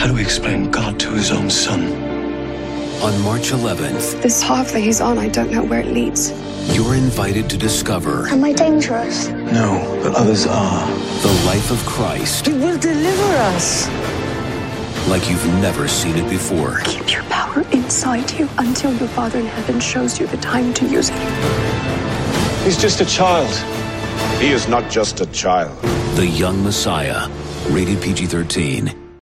How do we explain God to his own son? On March 11th, This path that he's on, I don't know where it leads. you're invited to discover Am I dangerous? No, but others are. the life of Christ He will deliver us. like you've never seen it before. Keep your power inside you until your Father in heaven shows you the time to use it. He's just a child. He is not just a child. The Young Messiah, rated PG-13.